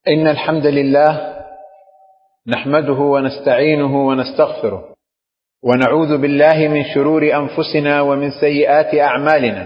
إن الحمد لله نحمده ونستعينه ونستغفره ونعوذ بالله من شرور أنفسنا ومن سيئات أعمالنا.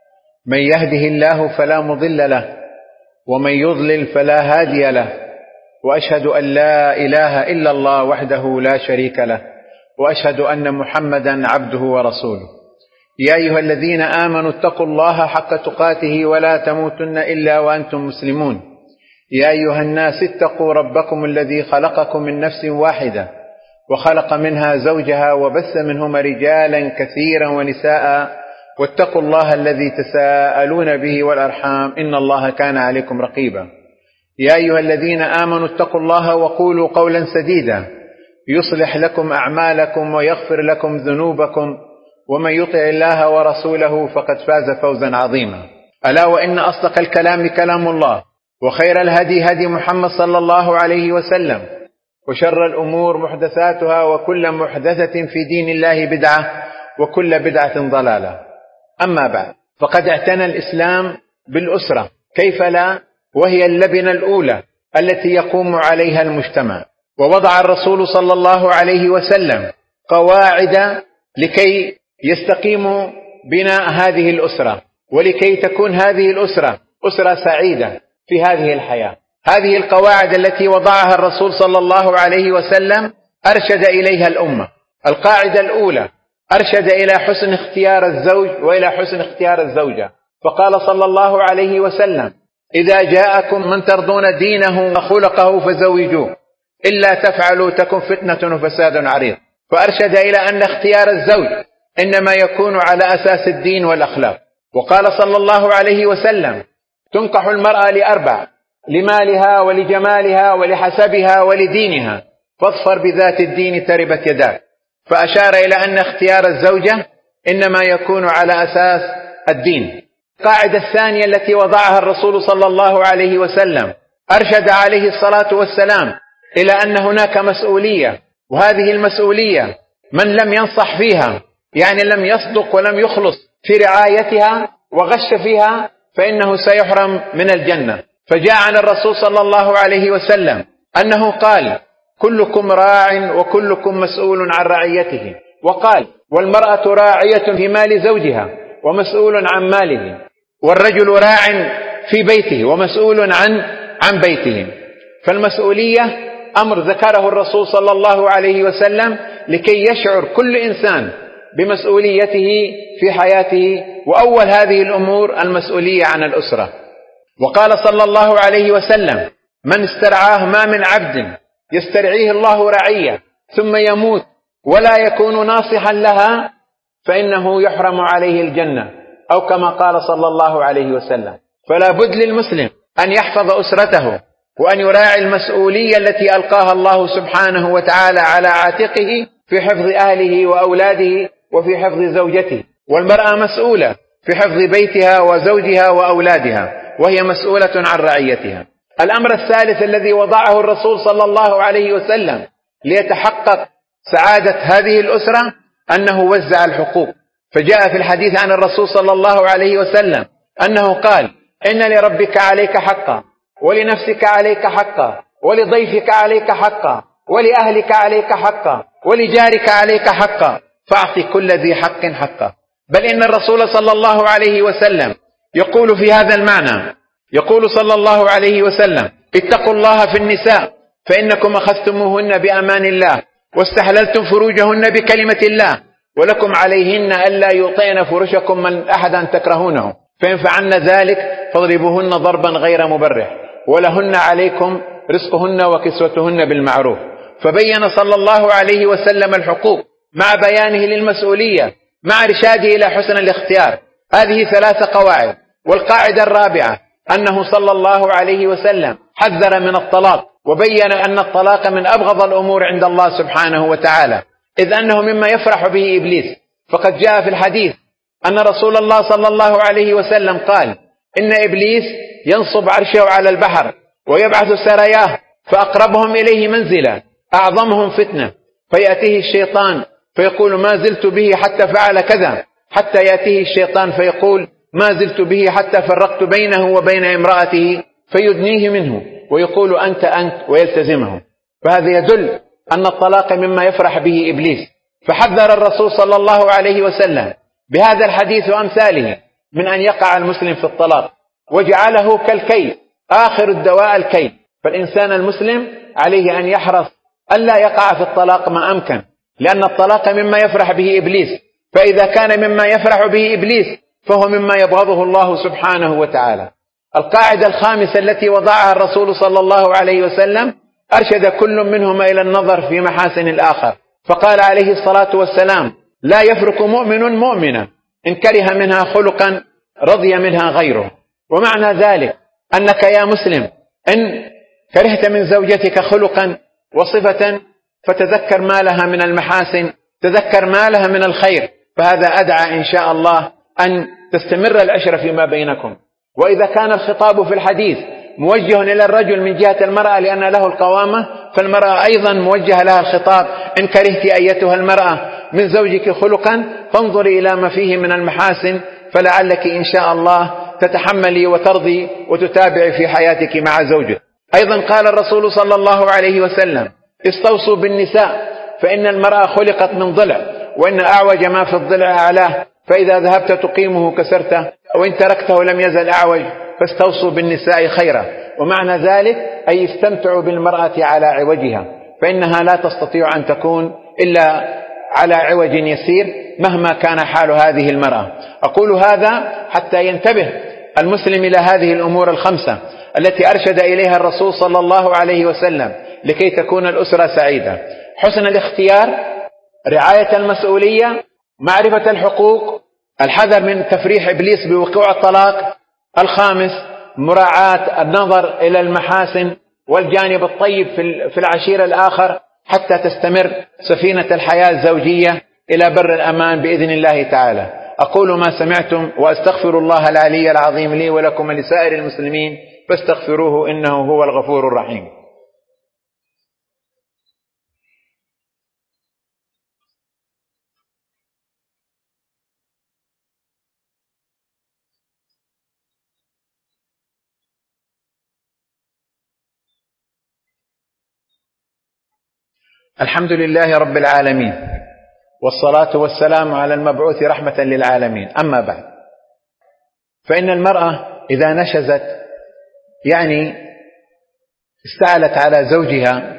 من يهده الله فلا مضل له ومن يضلل فلا هادي له، وأشهد أن لا إله إلا الله وحده لا شريك له، وأشهد أن محمدا عبده ورسوله. يا أيها الذين آمنوا اتقوا الله حق تقاته ولا تموتن إلا وأنتم مسلمون. يا أيها الناس اتقوا ربكم الذي خلقكم من نفس واحدة وخلق منها زوجها وبث منهما رجالا كثيرا ونساء، واتقوا الله الذي تساءلون به والأرحام إن الله كان عليكم رقيبا. يا أيها الذين آمنوا اتقوا الله وقولوا قولا سديدا يصلح لكم أعمالكم ويغفر لكم ذنوبكم، ومن يطع الله ورسوله فقد فاز فوزا عظيما. ألا وإن أصدق الكلام كلام الله، وخير الهدي هدي محمد صلى الله عليه وسلم، وشر الأمور محدثاتها، وكل محدثة في دين الله بدعة، وكل بدعة ضلالة. أما بعد، فقد اعتنى الإسلام بالأسرة، كيف لا، وهي اللبنة الأولى التي يقوم عليها المجتمع. ووضع الرسول صلى الله عليه وسلم قواعد لكي يستقيم بناء هذه الأسرة، ولكي تكون هذه الأسرة أسرة سعيدة في هذه الحياة. هذه القواعد التي وضعها الرسول صلى الله عليه وسلم أرشد إليها الأمة. القاعدة الأولى أرشد إلى حسن اختيار الزوج وإلى حسن اختيار الزوجة، فقال صلى الله عليه وسلم: إذا جاءكم من ترضون دينه وخلقه فزوجوه، إلا تفعلوا تكن فتنة وفساد عريض. فأرشد إلى أن اختيار الزوج إنما يكون على أساس الدين والأخلاق. وقال صلى الله عليه وسلم: تنكح المرأة لأربع: لمالها ولجمالها ولحسبها ولدينها، فاظفر بذات الدين تربت يداك. فأشار إلى أن اختيار الزوجة إنما يكون على أساس الدين. القاعدة الثانية التي وضعها الرسول صلى الله عليه وسلم أرشد عليه الصلاة والسلام إلى أن هناك مسؤولية، وهذه المسؤولية من لم ينصح فيها، يعني لم يصدق ولم يخلص في رعايتها وغش فيها، فإنه سيحرم من الجنة. فجاء عن الرسول صلى الله عليه وسلم أنه قال: كلكم راع وكلكم مسؤول عن رعيته. وقال: والمرأة راعية في مال زوجها ومسؤول عن ماله، والرجل راع في بيته ومسؤول عن بيته. فالمسؤولية أمر ذكره الرسول صلى الله عليه وسلم لكي يشعر كل إنسان بمسؤوليته في حياته، وأول هذه الأمور المسؤولية عن الأسرة. وقال صلى الله عليه وسلم: من استرعاه ما من عبد يسترعيه الله رعية ثم يموت ولا يكون ناصحا لها فإنه يحرم عليه الجنة، أو كما قال صلى الله عليه وسلم. فلا بد للمسلم أن يحفظ أسرته، وأن يراعي المسؤولية التي ألقاها الله سبحانه وتعالى على عاتقه في حفظ أهله وأولاده وفي حفظ زوجته. والمرأة مسؤولة في حفظ بيتها وزوجها وأولادها، وهي مسؤولة عن رعيتها. الأمر الثالث الذي وضعه الرسول صلى الله عليه وسلم ليتحقق سعادة هذه الأسرة أنه وزع الحقوق. فجاء في الحديث عن الرسول صلى الله عليه وسلم أنه قال: إن لربك عليك حقا، ولنفسك عليك حقا، ولضيفك عليك حقا، ولأهلك عليك حقا، ولجارك عليك حقا، فأعط كل ذي حق حقا. بل إن الرسول صلى الله عليه وسلم يقول في هذا المعنى، يقول صلى الله عليه وسلم: اتقوا الله في النساء فإنكم أخذتموهن بأمان الله واستحللتم فروجهن بكلمة الله، ولكم عليهن ألا يطعن فرشكم من أحدا تكرهونه، فإن فعلن ذلك فاضربوهن ضربا غير مبرح، ولهن عليكم رزقهن وكسوتهن بالمعروف. فبين صلى الله عليه وسلم الحقوق مع بيانه للمسؤولية مع إرشاده إلى حسن الاختيار. هذه 3 قواعد. والقاعدة الرابعة أنه صلى الله عليه وسلم حذر من الطلاق، وبين أن الطلاق من أبغض الأمور عند الله سبحانه وتعالى، إذ أنه مما يفرح به إبليس. فقد جاء في الحديث أن رسول الله صلى الله عليه وسلم قال: إن إبليس ينصب عرشه على البحر ويبعث سراياه، فأقربهم إليه منزلا أعظمهم فتنة، فيأتيه الشيطان فيقول: ما زلت به حتى فعل كذا، حتى يأتيه الشيطان فيقول: ما زلت به حتى فرقت بينه وبين امرأته، فيدنيه منه ويقول أنت أنت ويلتزمه، فهذا يدل أن الطلاق مما يفرح به إبليس. فحذر الرسول صلى الله عليه وسلم بهذا الحديث وأمثاله من أن يقع المسلم في الطلاق، وجعله كالكي، آخر الدواء الكي. فالإنسان المسلم عليه أن يحرص ألا يقع في الطلاق ما أمكن، لأن الطلاق مما يفرح به إبليس، فإذا كان مما يفرح به إبليس فهو مما يبغضه الله سبحانه وتعالى. القاعدة الخامسة التي وضعها الرسول صلى الله عليه وسلم أرشد كل منهما إلى النظر في محاسن الآخر، فقال عليه الصلاة والسلام: لا يفرق مؤمن مؤمنا إن كره منها خلقا رضي منها غيره. ومعنى ذلك أنك يا مسلم إن كرهت من زوجتك خلقا وصفة فتذكر ما لها من المحاسن، تذكر ما لها من الخير، فهذا أدعى إن شاء الله أن تستمر العشرة فيما بينكم. وإذا كان الخطاب في الحديث موجه إلى الرجل من جهة المرأة لأن له القوامة، فالمرأة أيضا موجه لها الخطاب: إن كرهت أيتها المرأة من زوجك خلقا فانظري إلى ما فيه من المحاسن، فلعلك إن شاء الله تتحملي وترضي وتتابعي في حياتك مع زوجك. أيضا قال الرسول صلى الله عليه وسلم: استوصوا بالنساء فإن المرأة خلقت من ضلع، وإن أعوج ما في الضلع أعلاه، فإذا ذهبت تقيمه كسرته، وإن تركته لم يزل أعوج، فاستوصوا بالنساء خيرا. ومعنى ذلك أي استمتعوا بالمرأة على عوجها، فإنها لا تستطيع أن تكون إلا على عوج يسير مهما كان حال هذه المرأة. أقول هذا حتى ينتبه المسلم إلى هذه الأمور الخمسة التي أرشد إليها الرسول صلى الله عليه وسلم لكي تكون الأسرة سعيدة: حسن الاختيار، رعاية المسؤولية، معرفة الحقوق، الحذر من تفريح إبليس بوقوع الطلاق. الخامس مراعاة النظر إلى المحاسن والجانب الطيب في العشيرة الآخر حتى تستمر سفينة الحياة الزوجية إلى بر الأمان بإذن الله تعالى. أقول ما سمعتم وأستغفر الله العلي العظيم لي ولكم ولسائر المسلمين فاستغفروه إنه هو الغفور الرحيم. الحمد لله رب العالمين، والصلاة والسلام على المبعوث رحمة للعالمين. أما بعد، فإن المرأة إذا نشزت يعني استعلت على زوجها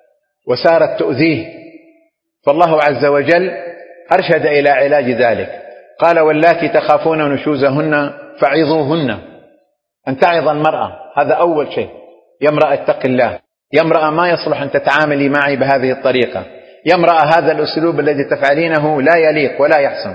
وسارت تؤذيه، فالله عز وجل أرشد إلى علاج ذلك. قال: واللاتي تخافون نشوزهن فعظوهن. أن تعظ المرأة، هذا أول شيء. يا امرأة اتق الله، يا امرأة ما يصلح أن تتعاملي معي بهذه الطريقة، يا امرأة هذا الأسلوب الذي تفعلينه لا يليق ولا يحسن.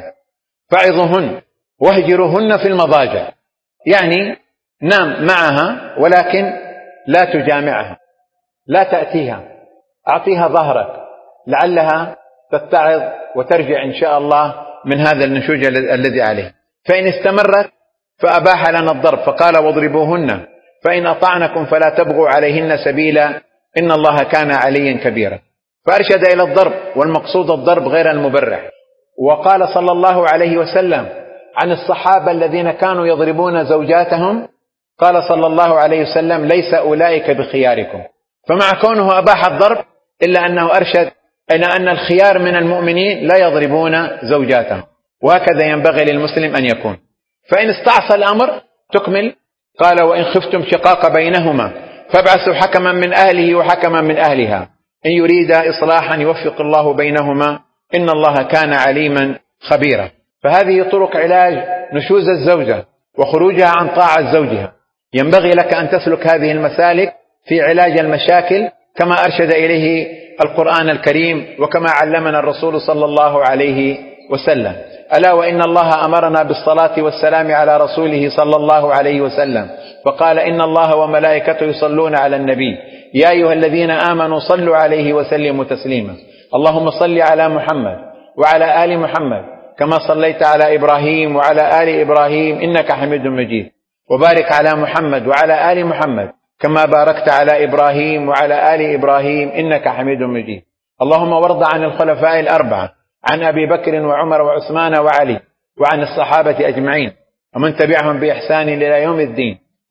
فعظوهن واهجروهن في المضاجع، يعني نام معها ولكن لا تجامعها، لا تأتيها، أعطيها ظهرك لعلها تتعظ وترجع إن شاء الله من هذا النشوج الذي عليه. فإن استمرت فأباح لنا الضرب، فقال: واضربوهن فإن أطعنكم فلا تبغوا عليهن سبيلا إن الله كان عليا كبيرا. فأرشد إلى الضرب، والمقصود الضرب غير المبرح. وقال صلى الله عليه وسلم عن الصحابة الذين كانوا يضربون زوجاتهم، قال صلى الله عليه وسلم: ليس أولئك بخياركم. فمع كونه أباح الضرب إلا أنه أرشد إلى أن الخيار من المؤمنين لا يضربون زوجاتهم، وهكذا ينبغي للمسلم أن يكون. فإن استعصى الأمر تكمل، قال: وإن خفتم شقاق بينهما فابعثوا حكما من أهله وحكما من أهلها إن يريدا إصلاحا يوفق الله بينهما إن الله كان عليما خبيرا. فهذه طرق علاج نشوز الزوجة وخروجها عن طاعة زوجها. ينبغي لك أن تسلك هذه المسالك في علاج المشاكل كما أرشد إليه القرآن الكريم وكما علمنا الرسول صلى الله عليه وسلم. ألا وإن الله أمرنا بالصلاة والسلام على رسوله صلى الله عليه وسلم، فقال: إن الله وملائكته يصلون على النبي يا أيها الذين آمنوا صلوا عليه وسلموا تسليما. اللهم صل على محمد وعلى آل محمد كما صليت على إبراهيم وعلى آل إبراهيم إنك حميد مجيد، وبارك على محمد وعلى آل محمد كما باركت على إبراهيم وعلى آل إبراهيم إنك حميد مجيد. اللهم وارض عن الخلفاء الأربعة، عن أبي بكر وعمر وعثمان وعلي، وعن الصحابة أجمعين ومن تبعهم بإحسان إلى يوم الدين.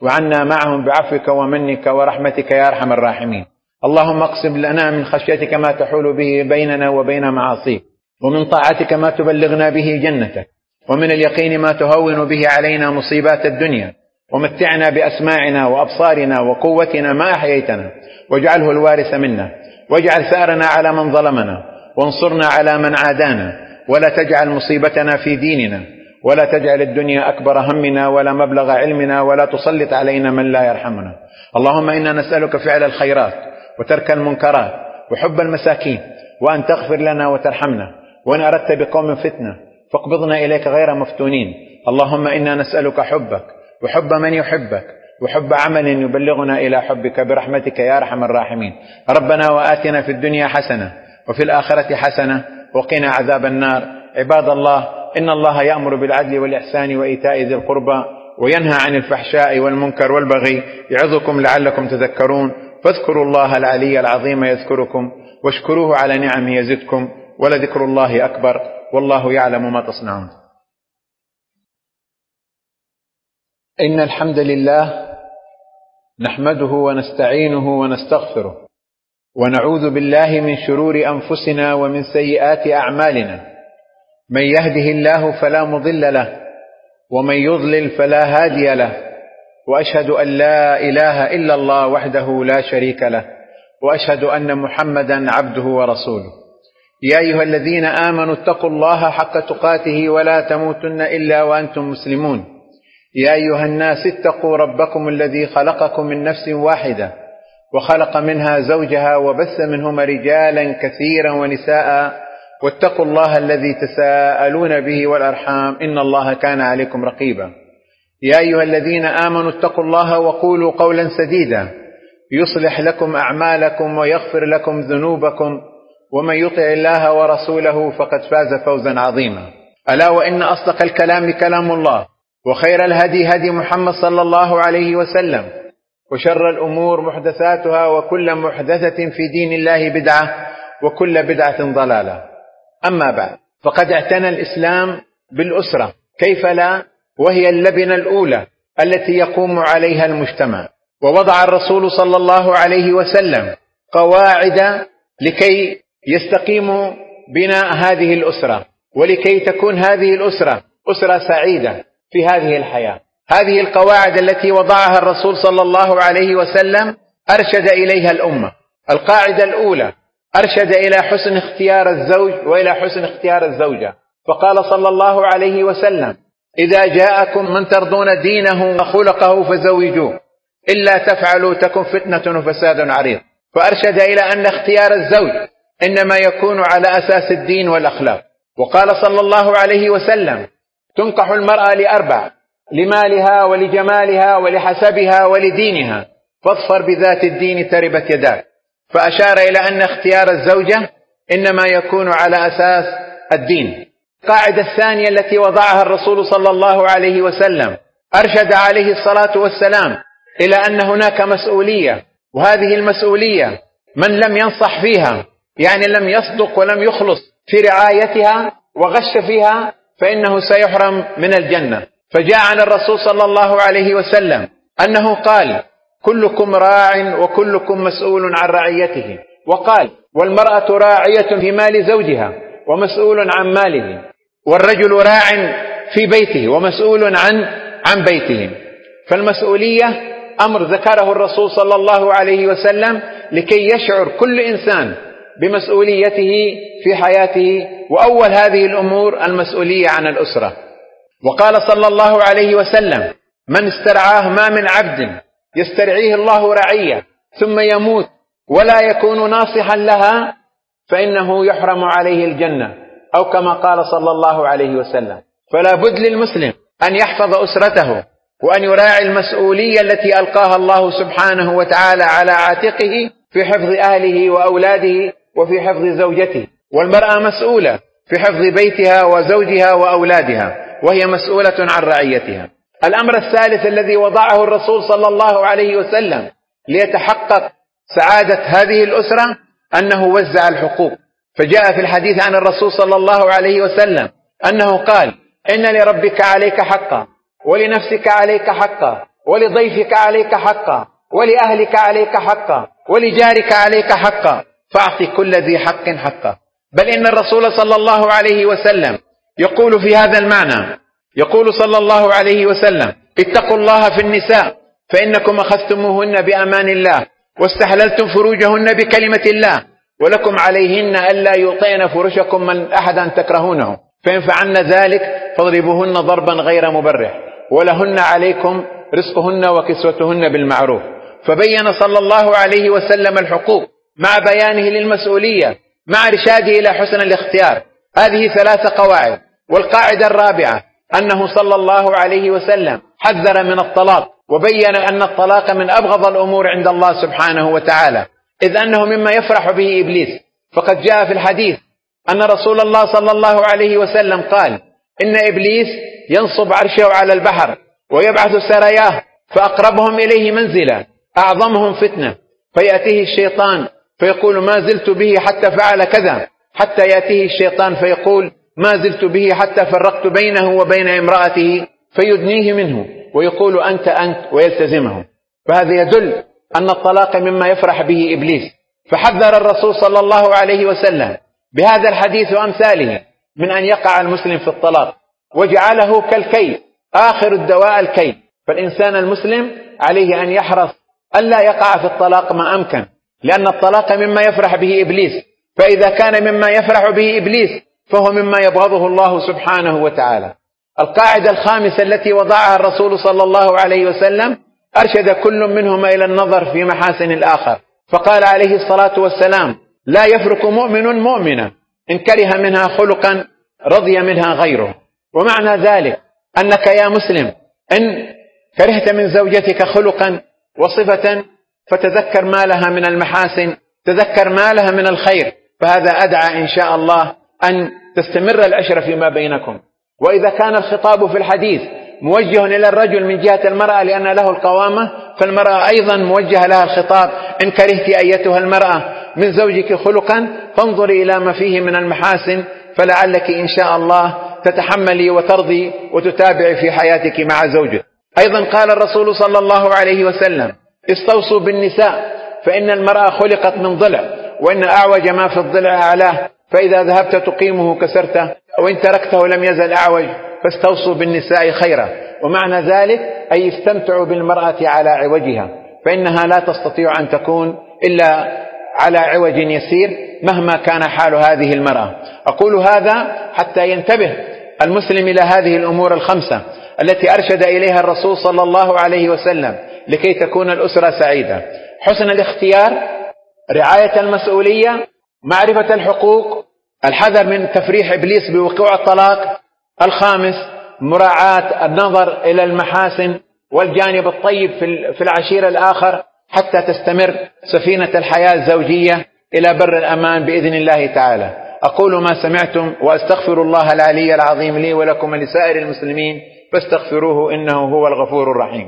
وعنا معهم بعفوك ومنك ورحمتك يا أرحم الراحمين. اللهم اقسم لنا من خشيتك ما تحول به بيننا وبين معاصيك، ومن طاعتك ما تبلغنا به جنتك، ومن اليقين ما تهون به علينا مصيبات الدنيا، ومتعنا بأسماعنا وأبصارنا وقوتنا ما أحييتنا، واجعله الوارث منا، واجعل ثأرنا على من ظلمنا، وانصرنا على من عادانا، ولا تجعل مصيبتنا في ديننا، ولا تجعل الدنيا أكبر همنا ولا مبلغ علمنا، ولا تسلط علينا من لا يرحمنا. اللهم إنا نسألك فعل الخيرات وترك المنكرات وحب المساكين، وأن تغفر لنا وترحمنا، وإن أردت بقوم فتنة فاقبضنا إليك غير مفتونين. اللهم إنا نسألك حبك وحب من يحبك وحب عمل يبلغنا إلى حبك برحمتك يا أرحم الراحمين. ربنا وآتنا في الدنيا حسنة وفي الآخرة حسنة وقنا عذاب النار. عباد الله، إن الله يأمر بالعدل والإحسان وإيتاء ذي القربى وينهى عن الفحشاء والمنكر والبغي، يعظكم لعلكم تذكرون. فاذكروا الله العلي العظيم يذكركم، واشكروه على نعمه يزدكم، ولذكر الله أكبر، والله يعلم ما تصنعون. إن الحمد لله نحمده ونستعينه ونستغفره، ونعوذ بالله من شرور أنفسنا ومن سيئات أعمالنا. من يهده الله فلا مضل له، ومن يضلل فلا هادي له، وأشهد أن لا إله إلا الله وحده لا شريك له، وأشهد أن محمدا عبده ورسوله. يا أيها الذين آمنوا اتقوا الله حق تقاته ولا تموتن إلا وأنتم مسلمون. يا أيها الناس اتقوا ربكم الذي خلقكم من نفس واحدة، وخلق منها زوجها، وبث منهما رجالا كثيرا ونساء، واتقوا الله الذي تساءلون به والأرحام، إن الله كان عليكم رقيبا. يا أيها الذين آمنوا اتقوا الله وقولوا قولا سديدا يصلح لكم أعمالكم ويغفر لكم ذنوبكم، ومن يطع الله ورسوله فقد فاز فوزا عظيما. ألا وإن أصدق الكلام كلام الله، وخير الهدي هدي محمد صلى الله عليه وسلم، وشر الأمور محدثاتها، وكل محدثة في دين الله بدعة، وكل بدعة ضلالة. أما بعد، فقد اعتنى الإسلام بالأسرة، كيف لا، وهي اللبنة الأولى التي يقوم عليها المجتمع. ووضع الرسول صلى الله عليه وسلم قواعد لكي يستقيم بناء هذه الأسرة، ولكي تكون هذه الأسرة أسرة سعيدة في هذه الحياة. هذه القواعد التي وضعها الرسول صلى الله عليه وسلم أرشد إليها الأمة. القاعدة الأولى أرشد إلى حسن اختيار الزوج وإلى حسن اختيار الزوجة، فقال صلى الله عليه وسلم: إذا جاءكم من ترضون دينه وخلقه فزوجوه، إلا تفعلوا تكن فتنة وفساد عريض. فأرشد إلى أن اختيار الزوج إنما يكون على أساس الدين والأخلاق. وقال صلى الله عليه وسلم: تنكح المرأة لأربع: لمالها ولجمالها ولحسبها ولدينها، فاظفر بذات الدين تربت يداك. فأشار إلى أن اختيار الزوجة إنما يكون على أساس الدين. القاعدة الثانية التي وضعها الرسول صلى الله عليه وسلم أرشد عليه الصلاة والسلام إلى أن هناك مسؤولية، وهذه المسؤولية من لم ينصح فيها، يعني لم يصدق ولم يخلص في رعايتها وغش فيها، فإنه سيحرم من الجنة. فجاء عن الرسول صلى الله عليه وسلم أنه قال: كلكم راع وكلكم مسؤول عن رعيته. وقال: والمرأة راعية في مال زوجها ومسؤول عن ماله، والرجل راع في بيته ومسؤول عن بيته. فالمسؤولية أمر ذكره الرسول صلى الله عليه وسلم لكي يشعر كل إنسان بمسؤوليته في حياته، وأول هذه الأمور المسؤولية عن الأسرة. وقال صلى الله عليه وسلم: من استرعاه ما من عبد يسترعيه الله رعية ثم يموت ولا يكون ناصحا لها فإنه يحرم عليه الجنة، أو كما قال صلى الله عليه وسلم. فلا بد للمسلم أن يحفظ أسرته، وأن يراعي المسؤولية التي ألقاها الله سبحانه وتعالى على عاتقه في حفظ أهله وأولاده وفي حفظ زوجته. والمرأة مسؤولة في حفظ بيتها وزوجها وأولادها، وهي مسؤولة عن رعيتها. الأمر الثالث الذي وضعه الرسول صلى الله عليه وسلم ليتحقق سعادة هذه الأسرة أنه وزع الحقوق. فجاء في الحديث عن الرسول صلى الله عليه وسلم أنه قال: إن لربك عليك حقا، ولنفسك عليك حقا، ولضيفك عليك حقا، ولأهلك عليك حقا، ولجارك عليك حقا، فأعطي كل ذي حق حقا. بل إن الرسول صلى الله عليه وسلم يقول في هذا المعنى، يقول صلى الله عليه وسلم: اتقوا الله في النساء فإنكم أخذتموهن بأمان الله واستحللتم فروجهن بكلمة الله، ولكم عليهن ألا يطعن فرشكم من أحدا تكرهونه، فإن فعلن ذلك فاضربوهن ضربا غير مبرح، ولهن عليكم رزقهن وكسوتهن بالمعروف. فبين صلى الله عليه وسلم الحقوق مع بيانه للمسؤولية مع إرشاده إلى حسن الاختيار. هذه 3 قواعد. والقاعدة الرابعة أنه صلى الله عليه وسلم حذر من الطلاق، وبين أن الطلاق من أبغض الأمور عند الله سبحانه وتعالى، إذ أنه مما يفرح به إبليس. فقد جاء في الحديث أن رسول الله صلى الله عليه وسلم قال: إن إبليس ينصب عرشه على البحر ويبعث سراياه، فأقربهم إليه منزلا أعظمهم فتنة، فيأتيه الشيطان فيقول: ما زلت به حتى فعل كذا، حتى يأتيه الشيطان فيقول: ما زلت به حتى فرقت بينه وبين امرأته، فيدنيه منه ويقول: أنت ويلتزمه. فهذا يدل أن الطلاق مما يفرح به إبليس. فحذر الرسول صلى الله عليه وسلم بهذا الحديث وأمثاله من أن يقع المسلم في الطلاق، وجعله كالكي، آخر الدواء الكي. فالإنسان المسلم عليه أن يحرص ألا يقع في الطلاق ما أمكن، لأن الطلاق مما يفرح به إبليس، فإذا كان مما يفرح به إبليس فهو مما يبغضه الله سبحانه وتعالى. القاعدة الخامسة التي وضعها الرسول صلى الله عليه وسلم أرشد كل منهما إلى النظر في محاسن الآخر، فقال عليه الصلاة والسلام: لا يفرق مؤمن مؤمنا إن كره منها خلقا رضي منها غيره. ومعنى ذلك أنك يا مسلم إن كرهت من زوجتك خلقا وصفة فتذكر ما لها من المحاسن، تذكر ما لها من الخير، فهذا أدعى إن شاء الله أن تستمر العشرة فيما بينكم. وإذا كان الخطاب في الحديث موجه إلى الرجل من جهة المرأة لأن له القوامة، فالمرأة أيضا موجه لها الخطاب: إن كرهت أيتها المرأة من زوجك خلقا فانظري إلى ما فيه من المحاسن، فلعلك إن شاء الله تتحملي وترضي وتتابعي في حياتك مع زوجك. أيضا قال الرسول صلى الله عليه وسلم: استوصوا بالنساء فإن المرأة خلقت من ضلع، وإن أعوج ما في الضلع أعلاه، فإذا ذهبت تقيمه كسرته، وإن تركته لم يزل أعوج، فاستوصوا بالنساء خيرا. ومعنى ذلك أي استمتعوا بالمرأة على عوجها، فإنها لا تستطيع أن تكون إلا على عوج يسير مهما كان حال هذه المرأة. أقول هذا حتى ينتبه المسلم إلى هذه الأمور الخمسة التي أرشد إليها الرسول صلى الله عليه وسلم لكي تكون الأسرة سعيدة: حسن الاختيار، رعاية المسؤولية، معرفة الحقوق، الحذر من تفريح إبليس بوقوع الطلاق، الخامس مراعاة النظر إلى المحاسن والجانب الطيب في العشيرة الآخر، حتى تستمر سفينة الحياة الزوجية إلى بر الأمان بإذن الله تعالى. أقول ما سمعتم وأستغفر الله العلي العظيم لي ولكم ولسائر المسلمين فاستغفروه إنه هو الغفور الرحيم.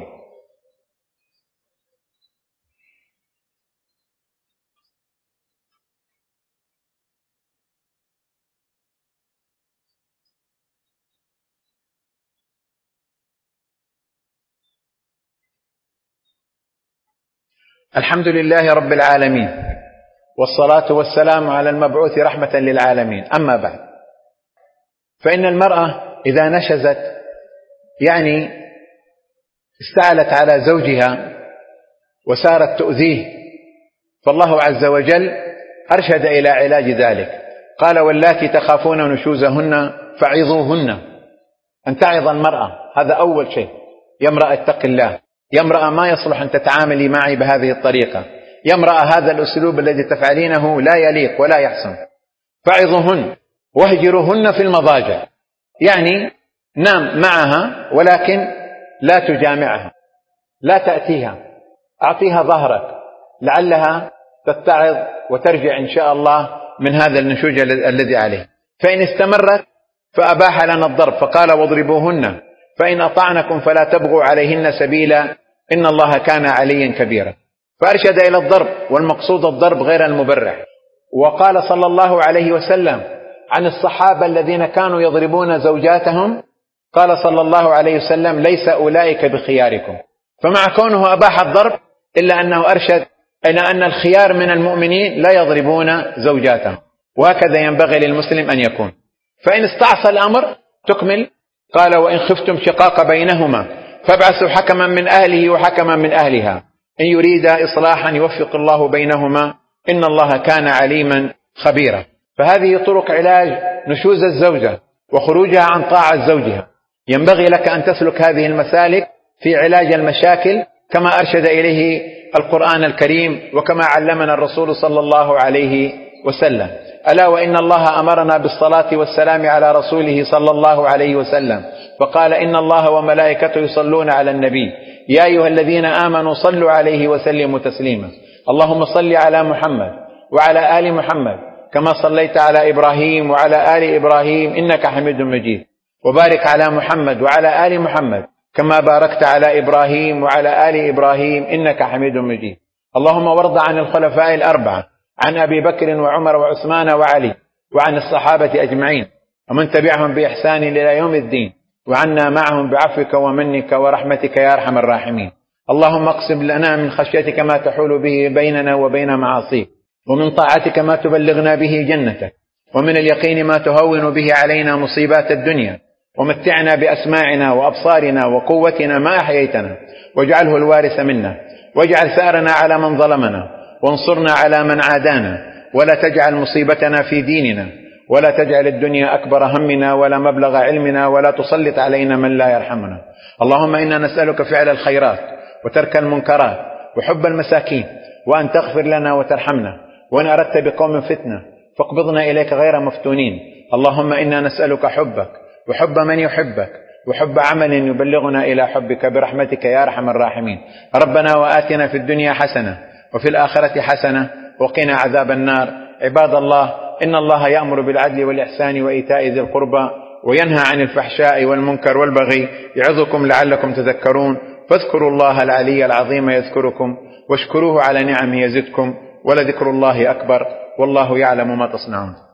الحمد لله رب العالمين، والصلاة والسلام على المبعوث رحمة للعالمين. أما بعد، فإن المرأة إذا نشزت يعني استعلت على زوجها وسارت تؤذيه، فالله عز وجل أرشد إلى علاج ذلك. قال: واللاتي تخافون نشوزهن فعظوهن. أن تعظ المرأة، هذا أول شيء. يا امرأة اتق الله، يا امرأة ما يصلح أن تتعاملي معي بهذه الطريقة، يا امرأة هذا الأسلوب الذي تفعلينه لا يليق ولا يحسن. فعظوهن واهجروهن في المضاجع، يعني نام معها ولكن لا تجامعها، لا تأتيها، أعطيها ظهرك لعلها تتعظ وترجع إن شاء الله من هذا النشوج الذي عليه. فإن استمرت فأباح لنا الضرب، فقال: واضربوهن فإن أطعنكم فلا تبغوا عليهن سبيلا إن الله كان عليا كبيرا. فأرشد إلى الضرب، والمقصود الضرب غير المبرح. وقال صلى الله عليه وسلم عن الصحابة الذين كانوا يضربون زوجاتهم، قال صلى الله عليه وسلم: ليس أولئك بخياركم. فمع كونه أباح الضرب إلا أنه أرشد إلى أن الخيار من المؤمنين لا يضربون زوجاتهم، وهكذا ينبغي للمسلم أن يكون. فإن استعصى الأمر تكمل، قال وإن خفتم شقاق بينهما فابعثوا حكما من أهله وحكما من أهلها إن يريد إصلاحا يوفق الله بينهما إن الله كان عليما خبيرا. فهذه طرق علاج نشوز الزوجة وخروجها عن طاعة زوجها. ينبغي لك أن تسلك هذه المسالك في علاج المشاكل كما أرشد إليه القرآن الكريم وكما علمنا الرسول صلى الله عليه وسلم. ألا وإن الله أمرنا بالصلاة والسلام على رسوله صلى الله عليه وسلم، فقال إن الله وملائكته يصلون على النبي يا أيها الذين آمنوا صلوا عليه وسلموا تسليما. اللهم صل على محمد وعلى آل محمد كما صليت على إبراهيم وعلى آل إبراهيم إنك حميد مجيد، وبارك على محمد وعلى آل محمد كما باركت على إبراهيم وعلى آل إبراهيم إنك حميد مجيد. اللهم وارض عن الخلفاء الأربعة، عن أبي بكر وعمر وعثمان وعلي، وعن الصحابة أجمعين ومن تبعهم بإحسان إلى يوم الدين، وعنا معهم بعفوك ومنك ورحمتك يا أرحم الراحمين. اللهم اقسم لنا من خشيتك ما تحول به بيننا وبين معاصيك، ومن طاعتك ما تبلغنا به جنتك، ومن اليقين ما تهون به علينا مصيبات الدنيا، ومتعنا بأسماعنا وأبصارنا وقوتنا ما أحييتنا، واجعله الوارث منا، واجعل ثأرنا على من ظلمنا، وانصرنا على من عادانا، ولا تجعل مصيبتنا في ديننا، ولا تجعل الدنيا أكبر همنا ولا مبلغ علمنا، ولا تسلط علينا من لا يرحمنا. اللهم إنا نسألك فعل الخيرات وترك المنكرات وحب المساكين، وأن تغفر لنا وترحمنا، وإن أردت بقوم فتنة فاقبضنا إليك غير مفتونين. اللهم إنا نسألك حبك وحب من يحبك وحب عمل يبلغنا إلى حبك برحمتك يا أرحم الراحمين. ربنا وآتنا في الدنيا حسنة وفي الآخرة حسنة وقنا عذاب النار. عباد الله، إن الله يأمر بالعدل والإحسان وإيتاء ذي القربى وينهى عن الفحشاء والمنكر والبغي يعظكم لعلكم تذكرون. فاذكروا الله العلي العظيم يذكركم، واشكروه على نعمه يزدكم، ولذكر الله أكبر، والله يعلم ما تصنعون.